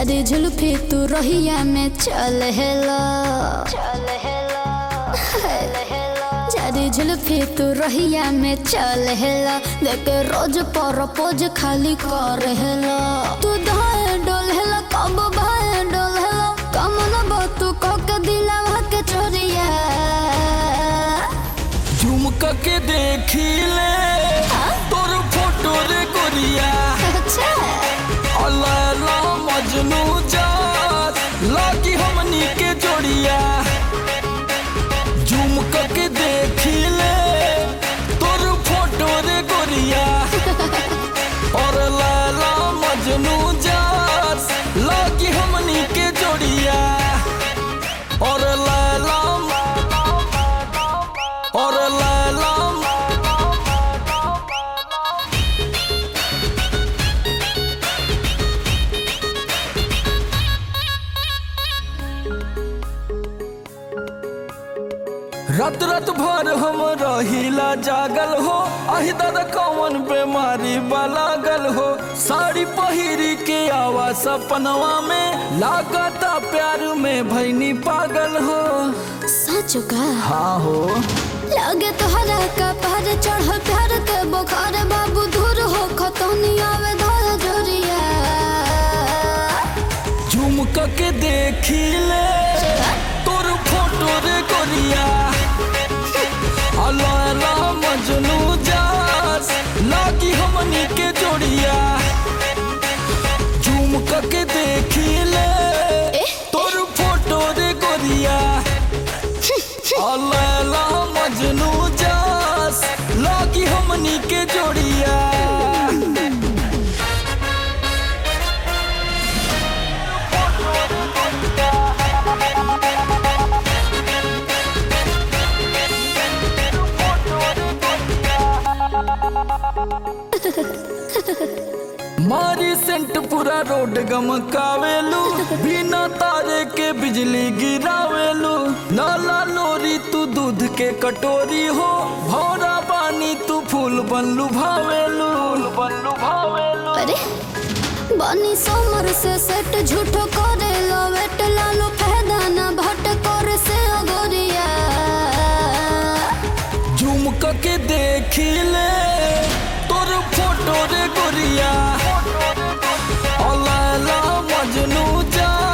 जादी जुल्फी तू रहिया में चल हेला जादी जुल्फी तू रहिया में चल हेला देखे रोज पर पोज खाली कर हेला तू धाए डोल हेला कब भाए डोल हेला कम न तू के दिलावा के चोरिया झुमका के देखी ले तोर फोटो रे गोरिया अच्छा अल्लाह मजनू जात लागी हमनी के जोड़िया झुमका के देखी ले तोर फोटो रे गोरिया और लाला मजनू जात लागी हमनी के जोड़िया और लाला और लाला रात रात भर हम रहिला जागल हो आही दादा कौन बीमारी लागल हो साड़ी पहिरी के आवा सपनवा में लागता प्यार में भैनी पागल हो सच का हाँ हो लागे तोहरा का पार चढ़ल प्यार के बुखार बाबू दूर हो खतौनी आवे धार जोरिया झुमका के देखी ले तोर फोटो रे गोरिया अल्लाह मजनू जास लागी हमनी के जोड़िया झुमका के देखी ले तोर फोटो रे गोरिया अल्लाह मजनू जास लागी हमनी के जोड़िया मारी सेंट पूरा रोड गमकावेलू बिना तारे के बिजली गिरावेलू लाला लोरी तू दूध के कटोरी हो भौरा बानी तू फूल बनलू भावेलू अरे बानी सोमर से सेट झूठो करे लो वेट लालो फायदा ना भट कर से अगोरिया झुमका के देखी ले तोर फोटो रे गोरिया अल्लाह मजनू जा